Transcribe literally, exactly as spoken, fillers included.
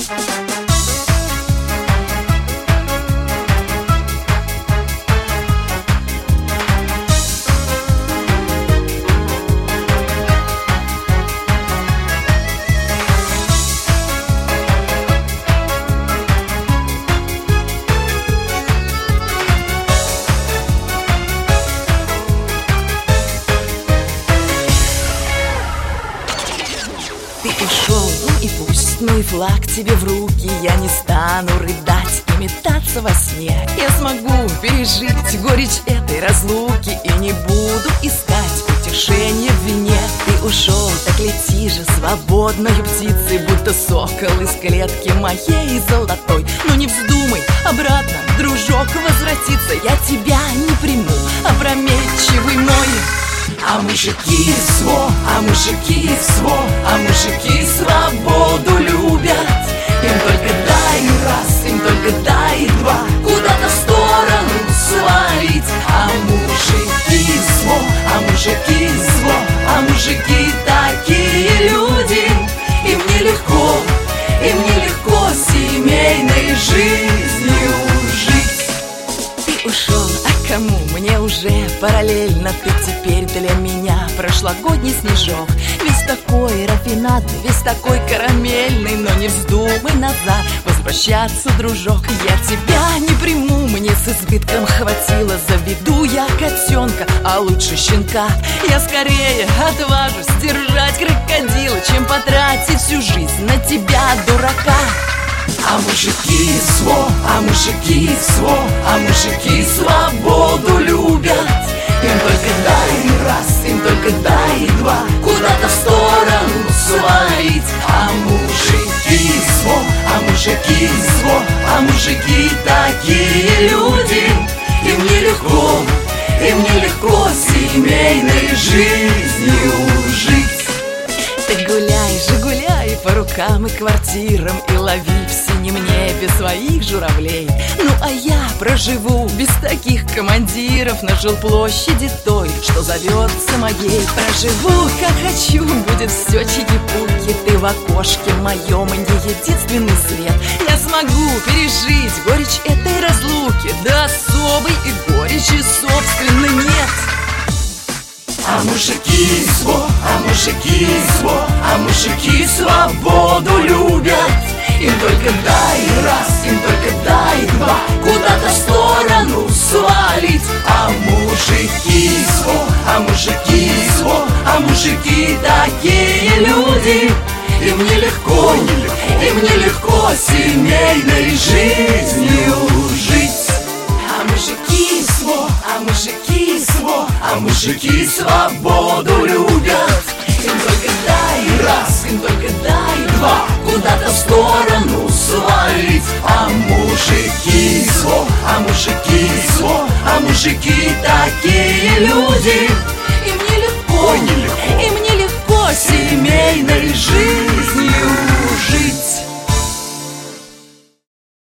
Ты ушел, ну и пусть, ну и флаг тебе в руки. Я не стану рыдать и метаться во сне. Я смогу пережить горечь этой разлуки и не буду искать утешения в вине. Ты ушел, так лети же свободною птицей, будто сокол из клетки моей золотой. Но не вздумай обратно, дружок, возвратиться. Я тебя не приму, опрометчивый мой. А мужики сво, а мужики сво, а мужики свободу любят. Им только дай раз, им только дай два, куда-то в сторону свалить. А мужики сво, а мужики сво, а мужики такие люди. Им нелегко, им нелегко семейной жизнью жить. Ты ушел, а кому? Мне уже параллельно. Ты теперь для меня прошлогодний снежок. Весь такой рафинадный, весь такой карамельный. Но не вздумай назад возвращаться, дружок. Я тебя не приму, мне с избытком хватило. Заведу я котенка, а лучше щенка. Я скорее отважусь держать крокодила, чем потратить всю жизнь на тебя, дурака. А мужики сво, а мужики сво, а мужики свободу любят. Им только дай раз, им только дай два, куда-то в сторону свалить. А мужики сво, а мужики сво, а мужики такие люди. Им нелегко, им нелегко семейной жизнью жить. Ты гуляй же, гуляй по рукам и квартирам и лови в синем небе своих журавлей. Ну а я проживу без таких командиров на жилплощади той, что зовется моей. Проживу как хочу, будет все чики-пуки. Ты в окошке моем не единственный свет. Я смогу пережить горечь этой разлуки, да особой и горечи собственно нет. А мужики сво, а мужики сво, а мужики свободу любят. Им только дай раз, им только дай два, куда-то в сторону свалить. А мужики сво, а мужики сво, а мужики такие люди. Им нелегко, им нелегко семейной жизнью жить. А мужики сво, а мужики сво, а мужики свободу любят. Им только дай раз, им только дай два, куда-то в сторону свалить. А мужики сво, а мужики сво, а мужики такие люди.